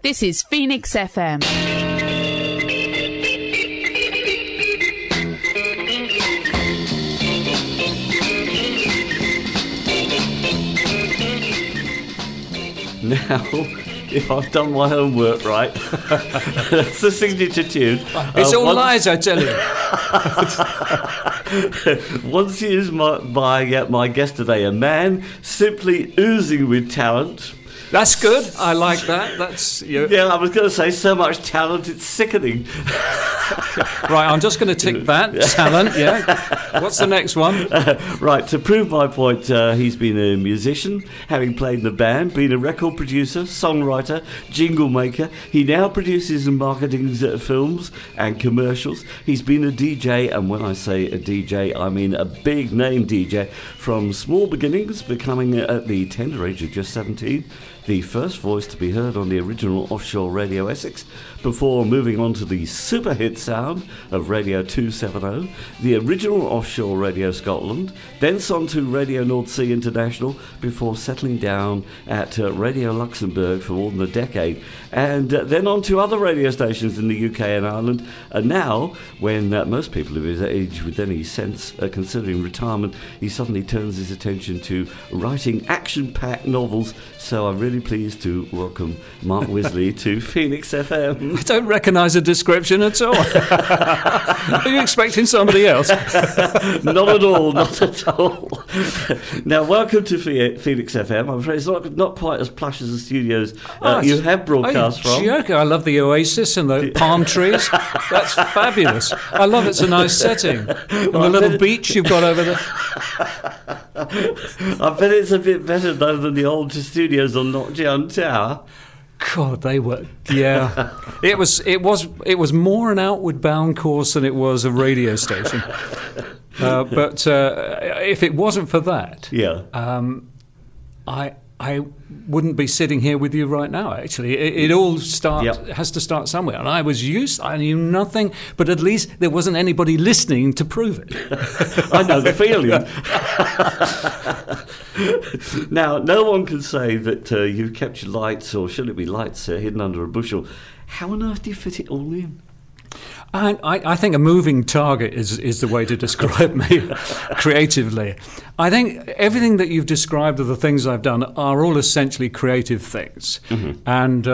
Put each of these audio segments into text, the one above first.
This is Phoenix FM. Now, if I've done my homework right, that's the signature tune. It's all lies, I tell you. Once is my guest today, a man simply oozing with talent. That's good. I like that. That's you. Yeah, I was going to say so much talent, it's sickening. Right, I'm just going to tick that. Talent, yeah. What's the next one? Right, to prove my point, he's been a musician, having played in the band, been a record producer, songwriter, jingle maker. He now produces and marketing films and commercials. He's been a DJ, and when I say a DJ, I mean a big name DJ, from small beginnings, becoming at the tender age of just 17, the first voice to be heard on the original offshore Radio Essex, before moving on to the super hit sound of Radio 270, the original offshore Radio Scotland, thence on to Radio North Sea International, before settling down at Radio Luxembourg for more than a decade, and then on to other radio stations in the UK and Ireland. And now, when most people of his age with any sense are considering retirement, he suddenly turns his attention to writing action-packed novels. So I'm really pleased to welcome Mark Wisley to Phoenix FM. I don't recognise the description at all. Are you expecting somebody else? Not at all, not at all. Now, welcome to Phoenix FM. I'm afraid it's not quite as plush as the studios you have broadcast from. Joking. I love the oasis and the palm trees. That's fabulous. I love it's a nice setting. And the little beach you've got over there. I bet it's a bit better though than the old studios on Knockdown Tower. God, they were, yeah. It was more an outward bound course than it was a radio station. But if it wasn't for that, yeah, I wouldn't be sitting here with you right now. Actually, it all has to start somewhere. And I knew nothing, but at least there wasn't anybody listening to prove it. I know the feeling. Now, no one can say that you've kept your lights, or should it be lights, hidden under a bushel. How on earth do you fit it all in? I think a moving target is the way to describe me creatively. I think everything that you've described of the things I've done are all essentially creative things, and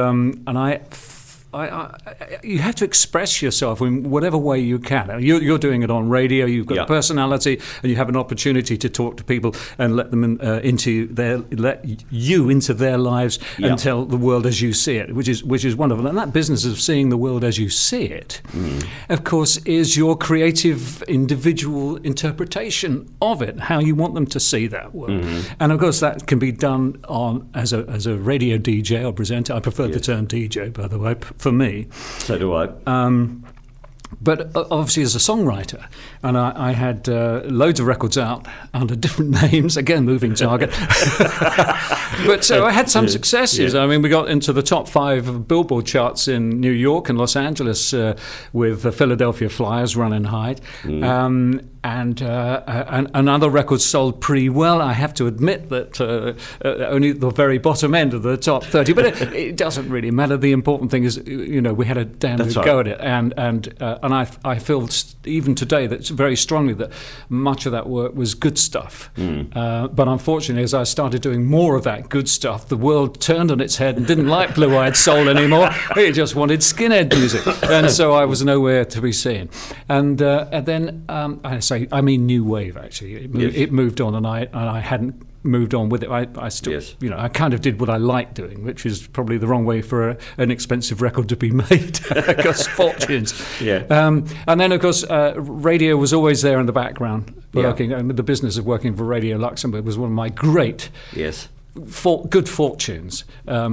you have to express yourself in whatever way you can. You're doing it on radio. You've got a personality, and you have an opportunity to talk to people and let them let you into their lives and tell the world as you see it, which is wonderful. And that business of seeing the world as you see it, of course, is your creative individual interpretation of it, how you want them to see that world. And of course, that can be done as a radio DJ or presenter. I prefer the term DJ, by the way, for me. So do I. But obviously as a songwriter, and I had loads of records out under different names, again, moving target. But so I had some successes. I mean, we got into the top 5 Billboard charts in New York and Los Angeles with the Philadelphia Flyers, Run and Hide. And other records sold pretty well. I have to admit that only the very bottom end of the top 30, but it doesn't really matter. The important thing is, we had a damn good go at it, and I feel even today that very strongly that much of that work was good stuff. But unfortunately, as I started doing more of that good stuff, the world turned on its head and didn't like Blue Eyed Soul anymore. It just wanted skinhead music, and so I was nowhere to be seen. And then I mean new wave, actually. It moved on, and I hadn't moved on with it. I still, I kind of did what I liked doing, which is probably the wrong way for an expensive record to be made. It cost fortunes. And then, of course, radio was always there in the background, working. And the business of working for Radio Luxembourg was one of my great good fortunes.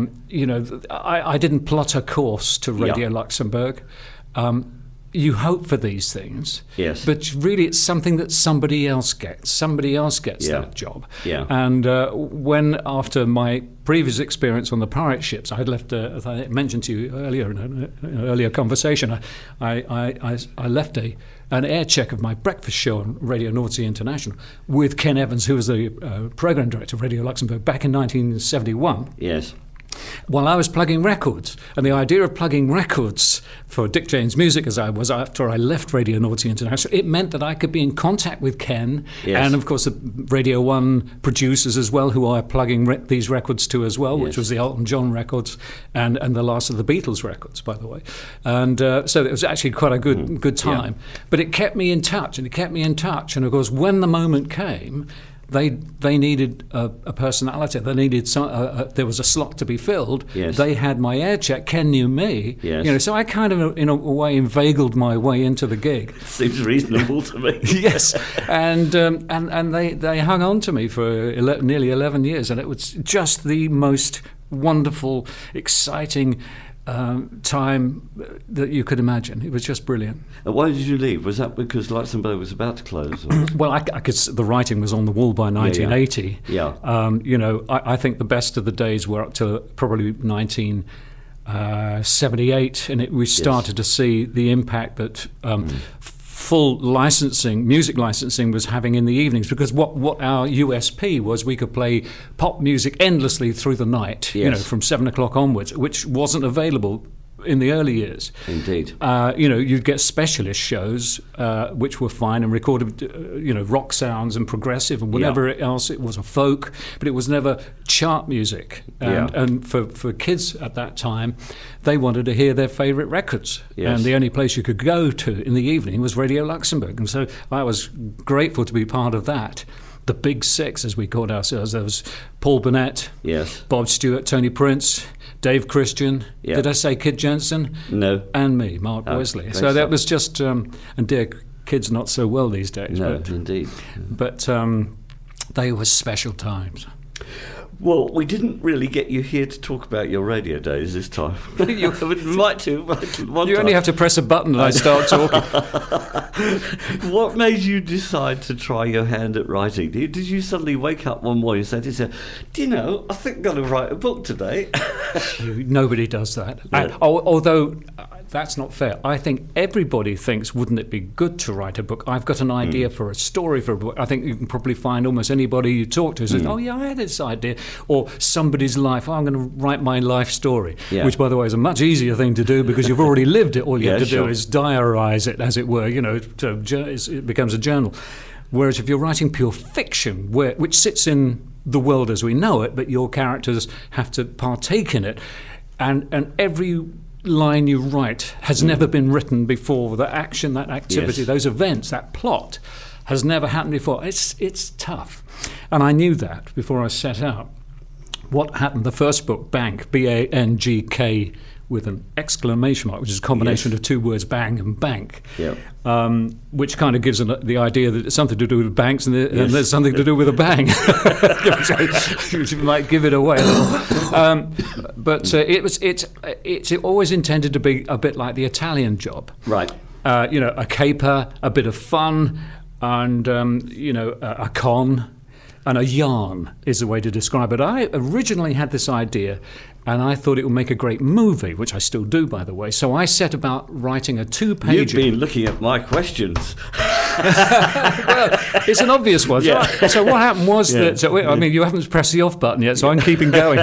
I didn't plot a course to Radio Luxembourg. You hope for these things, but really it's something that somebody else gets. Somebody else gets that job. And when, after my previous experience on the pirate ships, I had left, as I mentioned to you earlier in an earlier conversation, I left an air check of my breakfast show on Radio North Sea International with Ken Evans, who was the program director of Radio Luxembourg back in 1971. While I was plugging records. And the idea of plugging records for Dick James Music, as I was after I left Radio Naughty International, it meant that I could be in contact with Ken and, of course, the Radio 1 producers as well, who I plugging these records to as well, which was the Elton John records and the last of the Beatles records, by the way. And so it was actually quite a good time. Yeah. But it kept me in touch, and it kept me in touch. And, of course, when the moment came, they needed a personality. They needed there was a slot to be filled. Yes. They had my air check. Ken knew me. Yes. So I kind of, in a way, inveigled my way into the gig. Seems reasonable to me. Yes, and they hung on to me for nearly 11 years, and it was just the most wonderful, exciting time that you could imagine. It was just brilliant. Why did you leave? Was that because Luxembourg was about to close? Or? Well, I could. The writing was on the wall by 1980. Yeah. I think the best of the days were up to probably 1978, and we started to see the impact that full music licensing was having in the evenings, because what our USP was, we could play pop music endlessly through the night, from 7 o'clock onwards, which wasn't available in the early years. Indeed. You'd get specialist shows, which were fine and recorded, rock sounds and progressive and whatever else. It was a folk, but it was never chart music. And for kids at that time, they wanted to hear their favourite records. Yes. And the only place you could go to in the evening was Radio Luxembourg. And so I was grateful to be part of that. The Big Six, as we called ourselves. There was Paul Burnett, Bob Stewart, Tony Prince, Dave Christian. Did I say Kid Jensen? No. And me, Mark Boysley. So that was just, and dear kids not so well these days. No, indeed. But they were special times. Well, we didn't really get you here to talk about your radio days this time. You might to. You only have to press a button and I start talking. What made you decide to try your hand at writing? Did you suddenly wake up one morning and say, "Do you know, I think I'm going to write a book today"? Nobody does that. Yeah. Although that's not fair. I think everybody thinks, wouldn't it be good to write a book? I've got an idea for a story for a book. I think you can probably find almost anybody you talk to who says, "Oh yeah, I had this idea." Or somebody's life, I'm going to write my life story, which, by the way, is a much easier thing to do because you've already lived it. All you have to do is diarise it, as it were, so it becomes a journal. Whereas if you're writing pure fiction, which sits in the world as we know it, but your characters have to partake in it, and every line you write has never been written before. The action, that activity, those events, that plot has never happened before. It's tough. And I knew that before I set out. What happened, the first book, Bank, B-A-N-G-K, with an exclamation mark, which is a combination of two words, bang and bank, which kind of gives the idea that it's something to do with banks and there's something to do with a bang. Which might give it away a little. But it's always intended to be a bit like The Italian Job. Right. A caper, a bit of fun, and a con. And a yarn is the way to describe it. I originally had this idea, and I thought it would make a great movie, which I still do, by the way. So I set about writing a 2-pager. You've been looking at my questions. Well, it's an obvious one. Yeah. So what happened was that, you haven't pressed the off button yet, so I'm keeping going.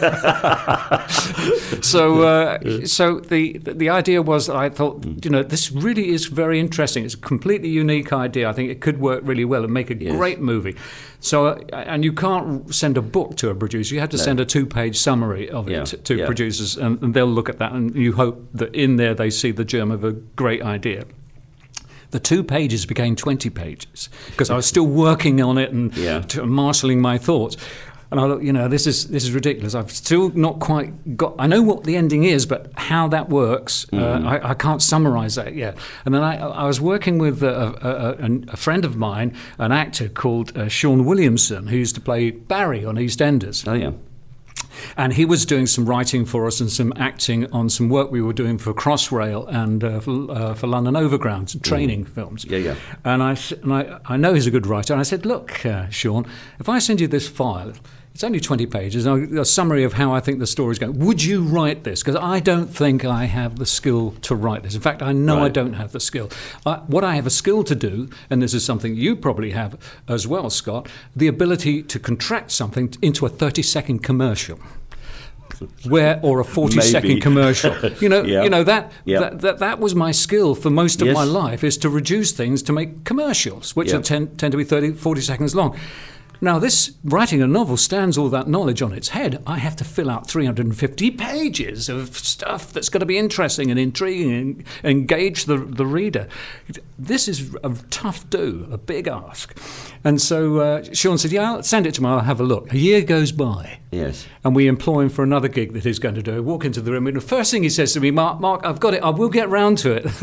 So the idea was, I thought, this really is very interesting. It's a completely unique idea. I think it could work really well and make a great movie. So, and you can't send a book to a producer. You have to send a 2-page summary of it to producers, and they'll look at that, and you hope that in there they see the germ of a great idea. The 2 pages became 20 pages because I was still working on it and marshalling my thoughts. And I thought, this is ridiculous. I've still not quite got. I know what the ending is, but how that works, I can't summarise that yet. And then I was working with a friend of mine, an actor called Sean Williamson, who used to play Barry on EastEnders. Oh yeah. And he was doing some writing for us and some acting on some work we were doing for Crossrail and for London Overground, training films. Yeah. And I know he's a good writer. And I said, look, Sean, if I send you this file, it's only 20 pages, a summary of how I think the story's going. Would you write this? Because I don't think I have the skill to write this. In fact, I know I don't have the skill. What I have a skill to do, and this is something you probably have as well, Scott, the ability to contract something into a 30-second commercial. or a 40-second commercial. That was my skill for most of my life, is to reduce things to make commercials, which tend to be 30, 40 seconds long. Now, this writing a novel stands all that knowledge on its head. I have to fill out 350 pages of stuff that's going to be interesting and intriguing and engage the reader. This is a tough do, a big ask. And so Sean said, I'll send it to me, I'll have a look. A year goes by. Yes. And we employ him for another gig that he's going to do. I walk into the room, and the first thing he says to me, Mark, I've got it. I will get round to it.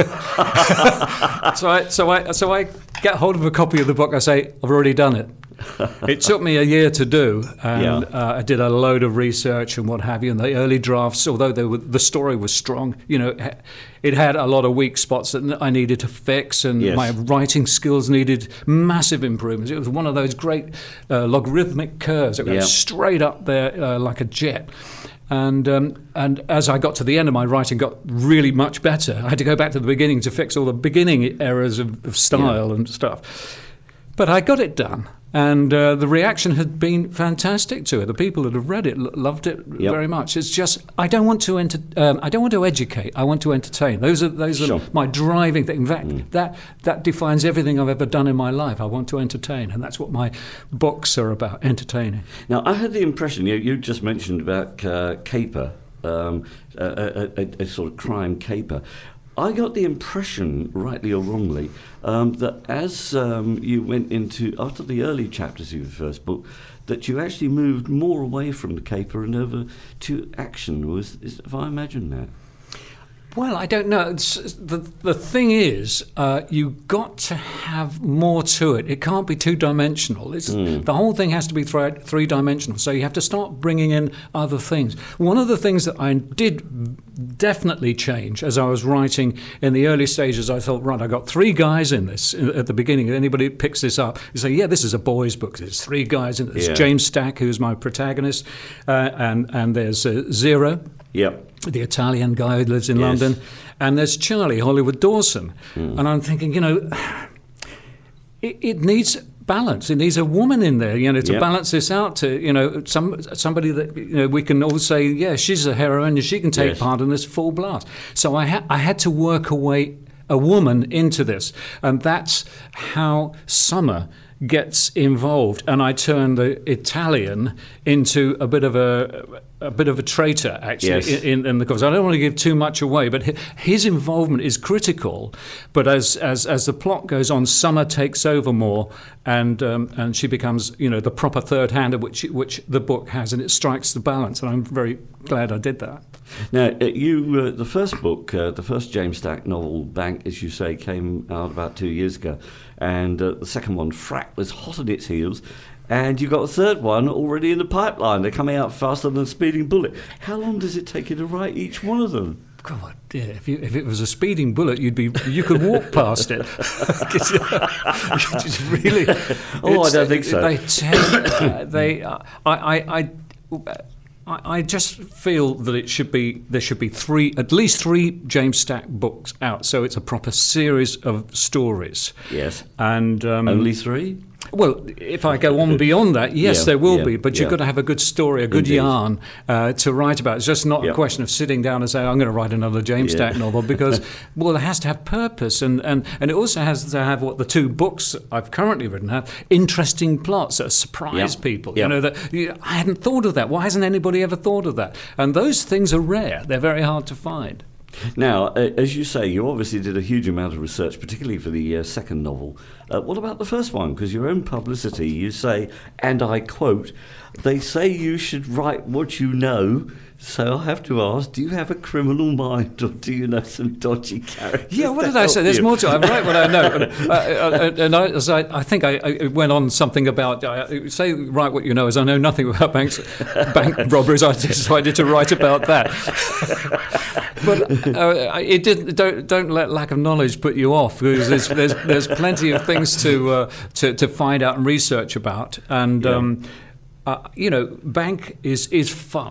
So I get hold of a copy of the book. I say, I've already done it. It took me a year to do, and I did a load of research and what have you. And the early drafts, although the story was strong, it had a lot of weak spots that I needed to fix, and my writing skills needed massive improvements. It was one of those great logarithmic curves that went straight up there like a jet. And as I got to the end of my writing, got really much better. I had to go back to the beginning to fix all the beginning errors of style and stuff. But I got it done. And the reaction had been fantastic to it. The people that have read it loved it very much. It's just I don't want to educate. I want to entertain. Those are my driving thing. In fact, that defines everything I've ever done in my life. I want to entertain, and that's what my books are about: entertaining. Now, I had the impression you just mentioned about caper, a sort of crime caper. I got the impression, rightly or wrongly, that as you went into, after the early chapters of your first book, that you actually moved more away from the caper and over to action. Have I imagined that? Well, I don't know. The thing is, you've got to have more to it. It can't be two-dimensional. The whole thing has to be three-dimensional. So you have to start bringing in other things. One of the things that I did definitely change as I was writing in the early stages, I thought, right, I got three guys in this at the beginning. Anybody who picks this up, you say, yeah, this is a boys' book. There's three guys in it. There's James Stack, who's my protagonist, and there's Zero. Yep. The Italian guy who lives in London, and there's Charlie Hollywood Dawson. And I'm thinking, it needs balance. It needs a woman in there, to balance this out. To somebody that we can all say, yeah, she's a heroine, and she can take part in this full blast. So I had to work a woman into this, and that's how Summer gets involved, and I turn the Italian into a bit of a traitor, actually, in the course. I don't want to give too much away, but his involvement is critical. But as the plot goes on, Summer takes over more, and she becomes the proper third hander, which the book has, and it strikes the balance. And I'm very glad I did that. Now, the first book, the first James Stack novel, Bank, as you say, came out about 2 years ago. And the second one, Frack, was hot on its heels. And you got a third one already in the pipeline. They're coming out faster than a speeding bullet. How long does it take you to write each one of them? God, dear, if it was a speeding bullet, you could walk past it. It's really. I don't think so. I just feel that there should be at least three James Stack books out, so it's a proper series of stories. Yes. And only three? Well, if I go on beyond that, yes, there will be, but you've got to have a good story, a good yarn to write about. It's just not a question of sitting down and saying, I'm going to write another James Stack novel, because, it has to have purpose, and it also has to have what the two books I've currently written have, interesting plots that surprise people. I hadn't thought of that. Why hasn't anybody ever thought of that? And those things are rare. They're very hard to find. Now, as you say, you obviously did a huge amount of research, particularly for the second novel. What about the first one? Because your own publicity, you say, and I quote, they say you should write what you know, so I have to ask, do you have a criminal mind, or do you know some dodgy characters? Yeah, what did I say? There's more to it. I write what I know. And I think I went on something about, say write what you know, as I know nothing about bank robberies. I decided to write about that. But it didn't. Don't let lack of knowledge put you off, because there's plenty of things to find out and research about. And Bank is fun.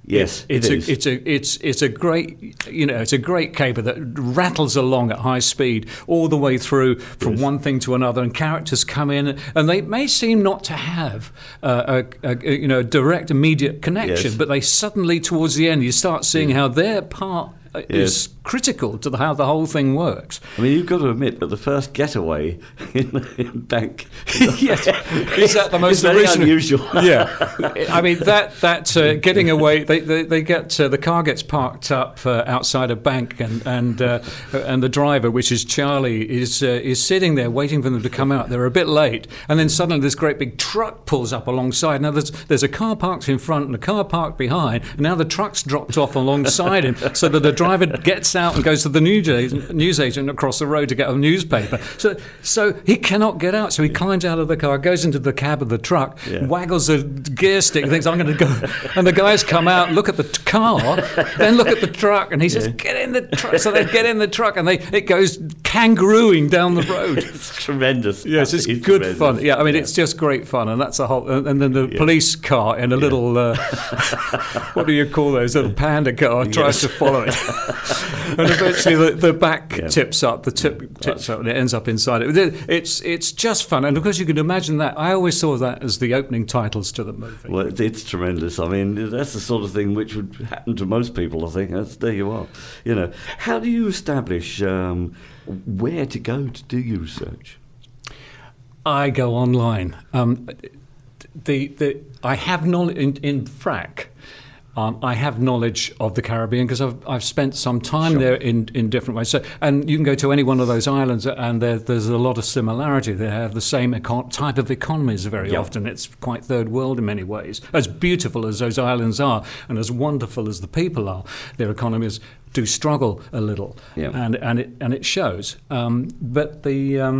Yes, it's a great, it's a great caper that rattles along at high speed all the way through from one thing to another, and characters come in, and they may seem not to have a direct, immediate connection, but they suddenly, towards the end, you start seeing how their part is critical to how the whole thing works. I mean, you've got to admit that the first getaway in Bank, yes, is that the most unusual? Yeah, I mean that getting away. They get the car gets parked up outside a bank, and the driver, which is Charlie, is sitting there waiting for them to come out. They're a bit late, and then suddenly this great big truck pulls up alongside. Now there's a car parked in front and a car parked behind, and now the truck's dropped off alongside him, so that the driver gets out and goes to the newsagent across the road to get a newspaper. So he cannot get out. So he climbs out of the car, goes into the cab of the truck, waggles the gear stick, and thinks, I'm going to go. And the guys come out, look at the car, then look at the truck, and he says, get in the truck. So they get in the truck, and it goes kangarooing down the road. It's tremendous. Yes, it's good tremendous. Fun. Yeah, I mean, it's just great fun, and that's a whole. And then the police car in a little, what do you call those? Little panda car tries to follow it. And eventually the back tips up, tips up, and it ends up inside it. It's just fun, and of course you can imagine that. I always saw that as the opening titles to the movie. Well, it's tremendous. I mean, that's the sort of thing which would happen to most people, I think. There you are. How do you establish where to go to do your research? I go online. I have knowledge in FRAC. I have knowledge of the Caribbean because I've spent some time there in different ways. So, and you can go to any one of those islands, and there's a lot of similarity. They have the same type of economies very often. It's quite third world in many ways. As beautiful as those islands are, and as wonderful as the people are, their economies do struggle a little, and it shows. But the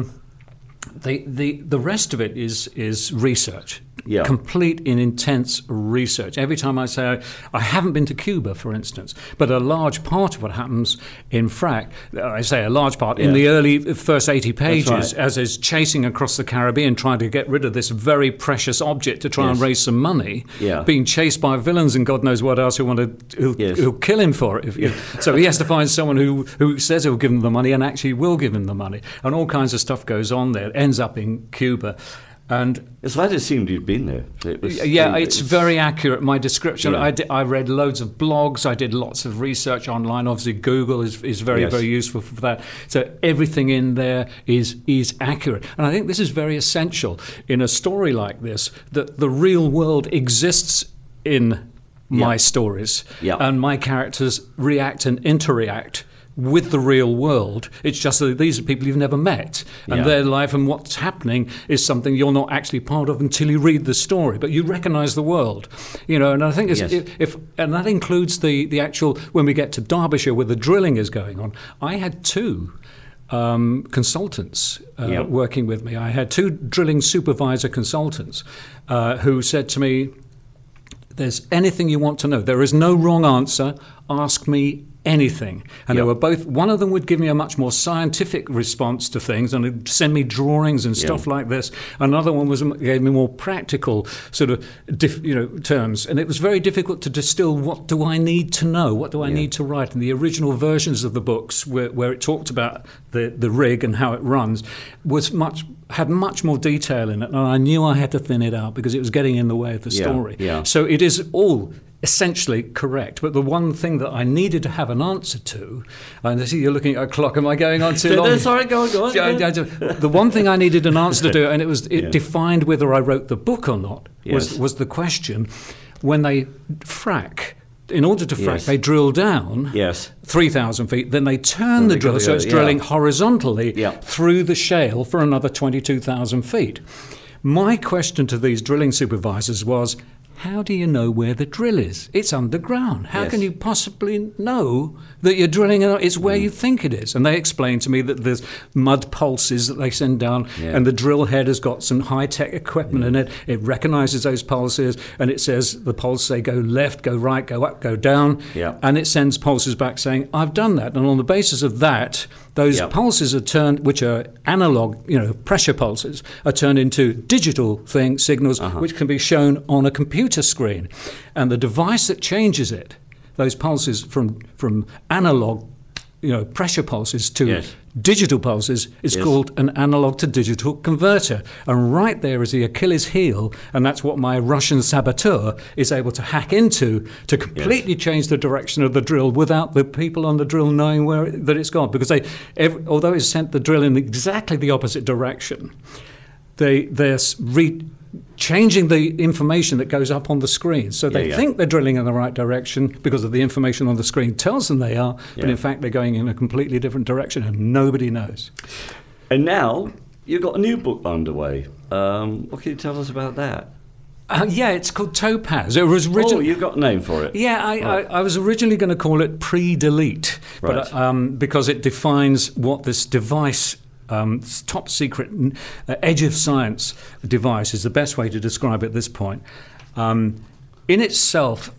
rest of it is research. Complete and intense research. Every time I say, I haven't been to Cuba, for instance, but a large part of what happens in FRAC, I say a large part, in the early first 80 pages, as is chasing across the Caribbean, trying to get rid of this very precious object to try and raise some money, being chased by villains and God knows what else who'll kill him for it. So he has to find someone who says he'll give him the money and actually will give him the money. And all kinds of stuff goes on there. It ends up in Cuba. And it's like it seemed you'd been there. It's very accurate. My description. I read loads of blogs. I did lots of research online. Obviously, Google is very very useful for that. So everything in there is accurate. And I think this is very essential in a story like this, that the real world exists in my stories, and my characters react and interact with the real world. It's just that these are people you've never met, and their life and what's happening is something you're not actually part of until you read the story, but you recognise the world, and I think and that includes the actual, when we get to Derbyshire where the drilling is going on. I had two consultants working with me. I had two drilling supervisor consultants who said to me, there's anything you want to know, there is no wrong answer, ask me anything. And they were both, one of them would give me a much more scientific response to things and would send me drawings and stuff like this. Another one gave me more practical sort of terms, and it was very difficult to distill what do I need to know, what do I need to write. And the original versions of the books where it talked about the rig and how it runs had much more detail in it, and I knew I had to thin it out because it was getting in the way of the story. So it is all essentially correct, but the one thing that I needed to have an answer to, and I see you're looking at a clock, am I going on too long? Sorry, go on. The one thing I needed an answer to do, and it defined whether I wrote the book or not, was the question, when they frack, in order to frack, they drill down 3,000 feet, then they turn the drill, so it's drilling horizontally through the shale for another 22,000 feet. My question to these drilling supervisors was, how do you know where the drill is? It's underground. How can you possibly know that you're drilling? It's where you think it is. And they explained to me that there's mud pulses that they send down, and the drill head has got some high-tech equipment in it. It recognises those pulses, and it says the pulses say go left, go right, go up, go down, and it sends pulses back saying, I've done that. And on the basis of that, Those Yep. pulses are turned, which are analog, pressure pulses, are turned into digital signals, which can be shown on a computer screen. And the device that changes it, those pulses from analog, pressure pulses to Yes. digital pulses, is Yes. called an analog to digital converter. And right there is the Achilles heel, and that's what my Russian saboteur is able to hack into to completely change the direction of the drill without the people on the drill knowing that it's gone. Because although it's sent the drill in exactly the opposite direction, they're changing the information that goes up on the screen. So they think they're drilling in the right direction because of the information on the screen tells them they are, but in fact they're going in a completely different direction and nobody knows. And now you've got a new book underway. What can you tell us about that? It's called Topaz. It was originally. You've got a name for it. Yeah, I was originally going to call it Pre-Delete, Right. but because it defines what this device, top secret edge of science device, is the best way to describe it at this point. In itself,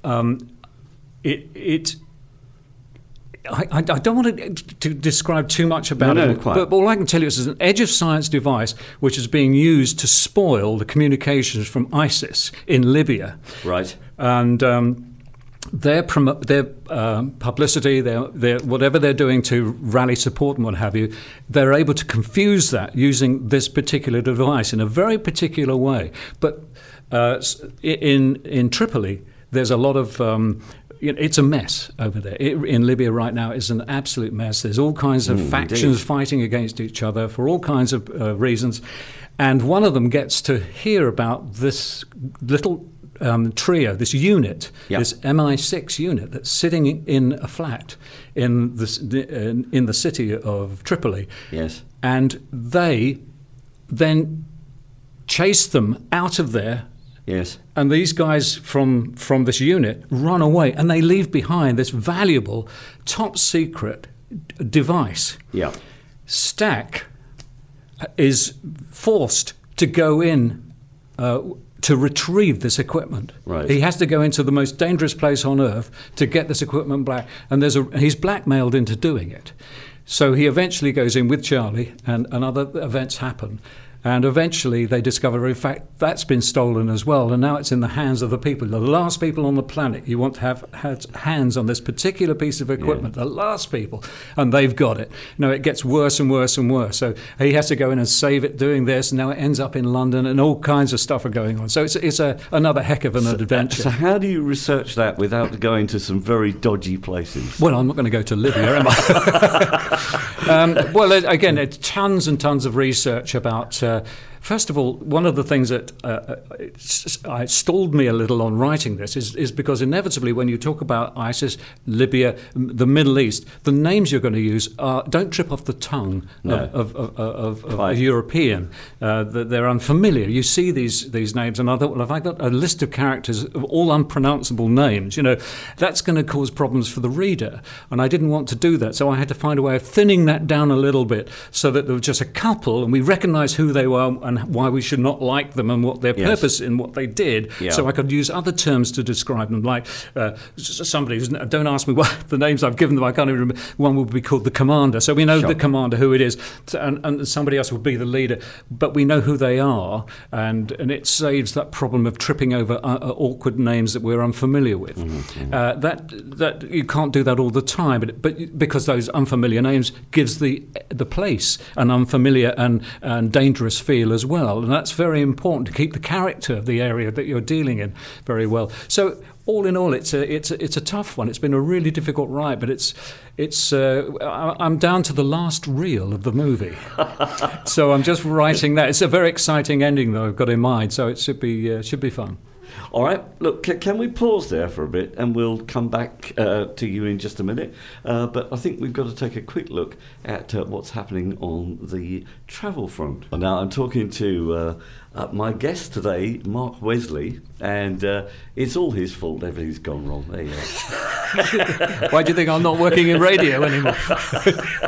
I don't want to describe too much about it, quite. but all I can tell you is it's an edge of science device which is being used to spoil the communications from ISIS in Libya. Right. And their publicity, their whatever they're doing to rally support and what have you, they're able to confuse that using this particular device in a very particular way. But in Tripoli, there's a lot of it's a mess over there. In Libya right now, it's an absolute mess. There's all kinds of factions fighting against each other for all kinds of reasons. And one of them gets to hear about this little trio, this unit, this MI6 unit that's sitting in a flat in the city of Tripoli. Yes. And they then chase them out of there. Yes. And these guys from this unit run away, and they leave behind this valuable, top secret device. Yeah. Stack is forced to go in to retrieve this equipment. Right. He has to go into the most dangerous place on earth to get this equipment back, and he's blackmailed into doing it. So he eventually goes in with Charlie, and other events happen. And eventually they discover, in fact, that's been stolen as well. And now it's in the hands of the people, the last people on the planet you want to have hands on this particular piece of equipment, the last people. And they've got it. No, it gets worse and worse and worse. So he has to go in and save it doing this. And now it ends up in London and all kinds of stuff are going on. So it's another heck of an adventure. So how do you research that without going to some very dodgy places? Well, I'm not going to go to Libya, am I? Well, again, it's tons and tons of research about... First of all, one of the things that stalled me a little on writing this is because inevitably when you talk about ISIS, Libya, the Middle East, the names you're going to use don't trip off the tongue of a European. They're unfamiliar. You see these names, and I thought, well, if I got a list of characters of all unpronounceable names, that's going to cause problems for the reader. And I didn't want to do that, so I had to find a way of thinning that down a little bit so that there was just a couple, and we recognise who they were and why we should not like them and what their purpose in what they did. Yeah. So I could use other terms to describe them, like somebody who's, don't ask me what the names I've given them, I can't even remember. One would be called the commander. So we know the commander, who it is, and somebody else will be the leader. But we know who they are, and it saves that problem of tripping over awkward names that we're unfamiliar with. Mm-hmm. That you can't do that all the time, but because those unfamiliar names gives the place an unfamiliar and dangerous feel as well, and that's very important to keep the character of the area that you're dealing in very well. So all in all, it's a tough one. It's been a really difficult ride, but I'm down to the last reel of the movie, so I'm just writing that. It's a very exciting ending that I've got in mind, so it should be fun. All right, look, can we pause there for a bit and we'll come back to you in just a minute. But I think we've got to take a quick look at what's happening on the travel front. Now, I'm talking to my guest today, Mark Wesley, and it's all his fault. Everything's gone wrong. There you go. Why do you think I'm not working in radio anymore?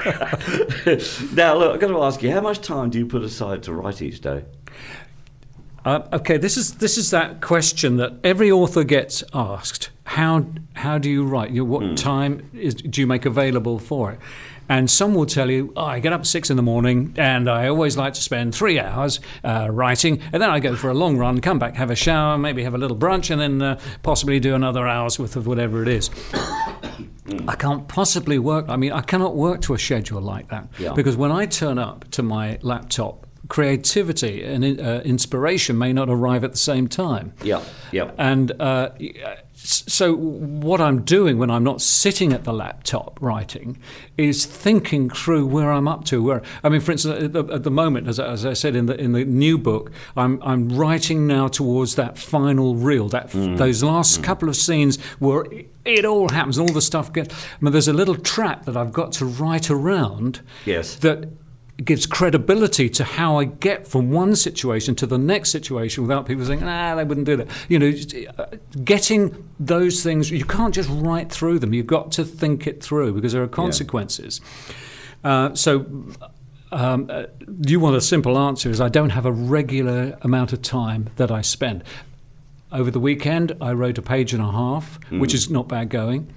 Now, look, I've got to ask you, how much time do you put aside to write each day? Okay, this is that question that every author gets asked. How do you write? What time do you make available for it? And some will tell you, I get up at 6 a.m. and I always like to spend 3 hours writing, and then I go for a long run, come back, have a shower, maybe have a little brunch, and then possibly do another hour's worth of whatever it is. I can't possibly work. I mean, I cannot work to a schedule like that, because when I turn up to my laptop, creativity and inspiration may not arrive at the same time. And so what I'm doing when I'm not sitting at the laptop writing is thinking through where I'm up to. For instance, at the moment, as I said in the new book, I'm writing now towards that final reel, those last couple of scenes where it all happens, and all the stuff gets. There's a little trap that I've got to write around. That gives credibility to how I get from one situation to the next situation without people saying, they wouldn't do that. Getting those things, you can't just write through them. You've got to think it through because there are consequences. You want a simple answer is I don't have a regular amount of time that I spend. Over the weekend, I wrote a page and a half, which is not bad going.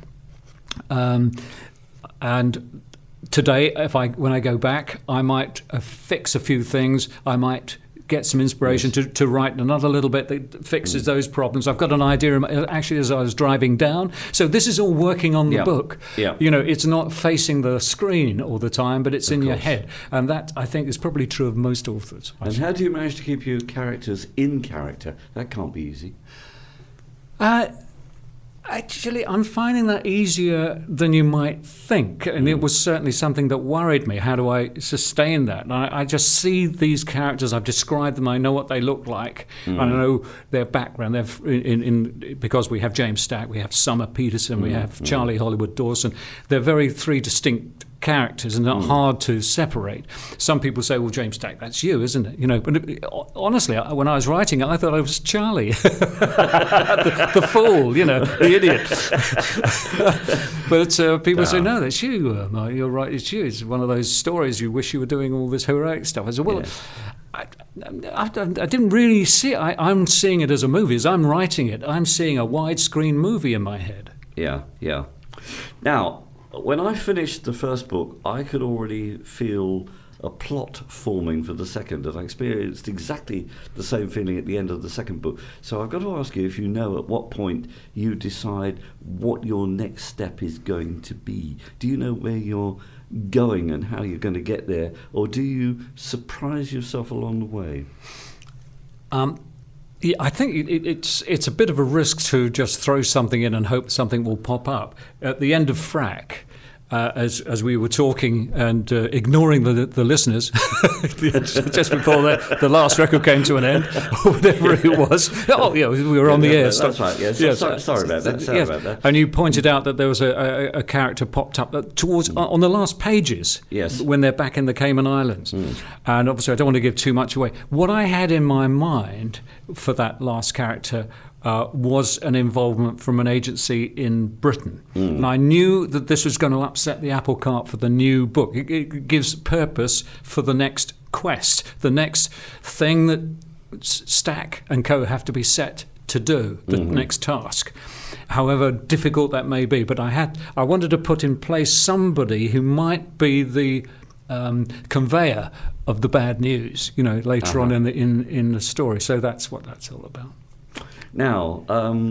And today, when I go back, I might fix a few things. I might get some inspiration to write another little bit that fixes those problems. I've got an idea, actually, as I was driving down. So this is all working on the book. It's not facing the screen all the time, but it's in your head. And that, I think, is probably true of most authors. And how do you manage to keep your characters in character? That can't be easy. Actually, I'm finding that easier than you might think, and it was certainly something that worried me. How do I sustain that? And I just see these characters. I've described them. I know what they look like. I know their background. Because we have James Stack, we have Summer Peterson, we have Charlie Hollywood Dawson. They're very three distinct characters and not hard to separate. Some people say, well, James Stack, that's you, isn't it? But honestly, when I was writing it, I thought I was Charlie, the fool, the idiot. But people say, no, that's you. You're right, it's you. It's one of those stories you wish you were doing all this heroic stuff. I said, well, I didn't really see it. I'm seeing it as a movie. As I'm writing it, I'm seeing a widescreen movie in my head. Yeah. Now, when I finished the first book, I could already feel a plot forming for the second, and I experienced exactly the same feeling at the end of the second book. So I've got to ask you if you know at what point you decide what your next step is going to be. Do you know where you're going and how you're going to get there, or do you surprise yourself along the way? Yeah, I think it's a bit of a risk to just throw something in and hope something will pop up. At the end of Frack, as we were talking and ignoring the listeners, just before the last record came to an end, or whatever it was. Oh, yeah, we were on the air. That's right, yes. Sorry about that. And you pointed out that there was a character popped up on the last pages when they're back in the Cayman Islands. And obviously, I don't want to give too much away. What I had in my mind for that last character was an involvement from an agency in Britain. And I knew that this was going to upset the apple cart for the new book. It gives purpose for the next quest, the next thing that Stack and co have to be set to do, the next task, however difficult that may be. But I wanted to put in place somebody who might be the conveyor of the bad news, later on in the story. So that's what that's all about. Now,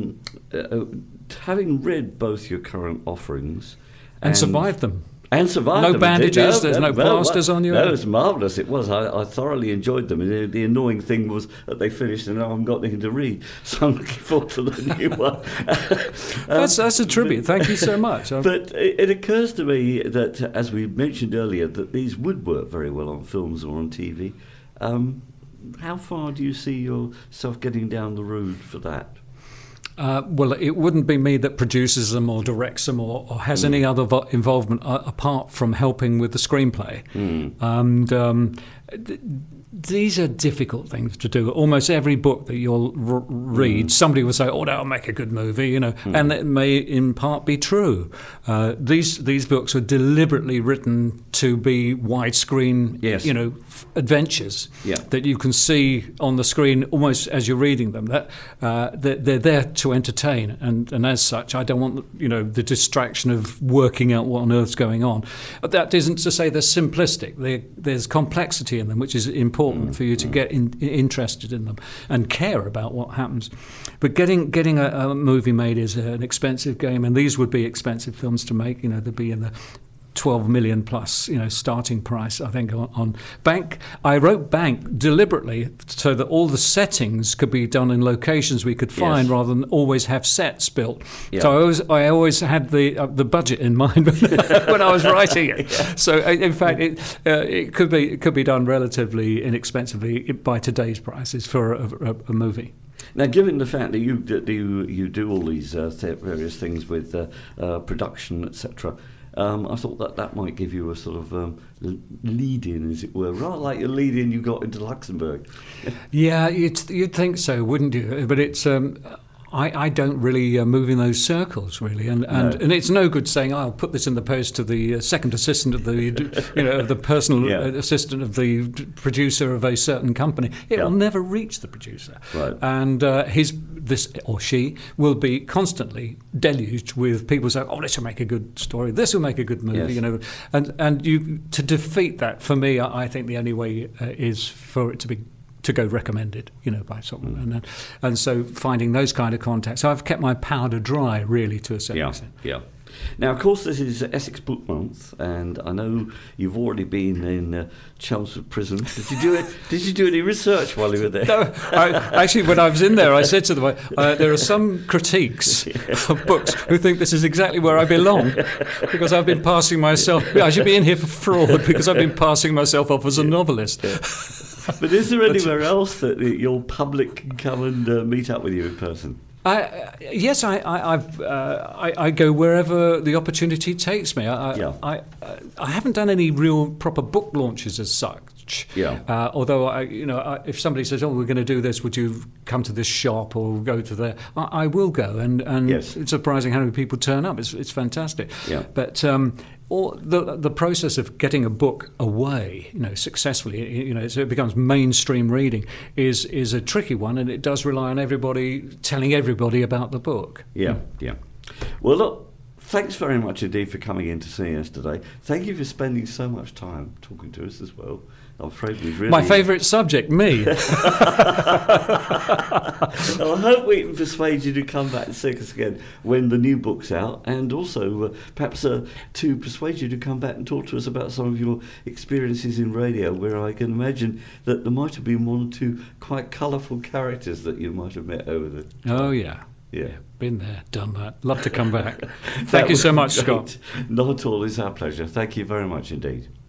having read both your current offerings and survived them. No bandages, there's no plasters on you. No, it was marvellous. It was. I thoroughly enjoyed them. The annoying thing was that they finished and I haven't got anything to read. So I'm looking forward to the new one. That's a tribute. Thank you so much. But it occurs to me that, as we mentioned earlier, that these would work very well on films or on TV. How far do you see yourself getting down the road for that? Well, it wouldn't be me that produces them or directs them or has any other involvement apart from helping with the screenplay. And these are difficult things to do. Almost every book that you'll read, somebody will say, "Oh, that'll make a good movie," and that may in part be true. These books are deliberately written to be widescreen, adventures that you can see on the screen almost as you're reading them. That they're there to entertain, and as such, I don't want the distraction of working out what on earth's going on. But that isn't to say they're simplistic. There's complexity in them, which is important for you to get interested in them and care about what happens. But getting a movie made is an expensive game, and these would be expensive films to make. They'd be in the 12 million plus, starting price, I think, on Bank. I wrote Bank deliberately so that all the settings could be done in locations we could find rather than always have sets built. Yeah. So I always had the budget in mind when I was writing it. So in fact, it could be done relatively inexpensively by today's prices for a movie. Now, given the fact that you do all these various things with production, etc., I thought that might give you a sort of lead-in, as it were, rather like your lead-in you got into Luxembourg. Yeah, you'd think so, wouldn't you? But it's I don't really move in those circles, really, and it's no good saying, I'll put this in the post to the second assistant of the the personal assistant of the producer of a certain company. It will never reach the producer, right. And this or she will be constantly deluged with people saying, "Oh, this will make a good story. This will make a good movie." And you to defeat that, for me, I think the only way is for it to go recommended, by someone, and so finding those kind of contacts. So I've kept my powder dry, really, to a certain extent. Yeah. Now, of course, this is Essex Book Month, and I know you've already been in Chelmsford Prison. Did you do any research while you were there? No, actually, when I was in there, I said to them, there are some critiques of books who think this is exactly where I belong, because I've been passing myself. I should be in here for fraud because I've been passing myself off as a novelist. Yeah. But is there anywhere else that your public can come and meet up with you in person? Yes, I go wherever the opportunity takes me. I haven't done any real proper book launches as such. Yeah. Although if somebody says, "Oh, we're going to do this, would you come to this shop or go to there?" I will go, and yes. It's surprising how many people turn up. It's fantastic. Yeah. But or the process of getting a book away, successfully, so it becomes mainstream reading, is a tricky one, and it does rely on everybody telling everybody about the book. Yeah. Well, look, thanks very much indeed for coming in to see us today. Thank you for spending so much time talking to us as well. I'm afraid we've really... My favourite subject, me. Well, I hope we can persuade you to come back and see us again when the new book's out, and also perhaps to persuade you to come back and talk to us about some of your experiences in radio, where I can imagine that there might have been one or two quite colourful characters that you might have met over the time. Oh, yeah. Yeah. Been there, done that. Love to come back. Thank you so much, great. Scott. Not at all. It's our pleasure. Thank you very much indeed.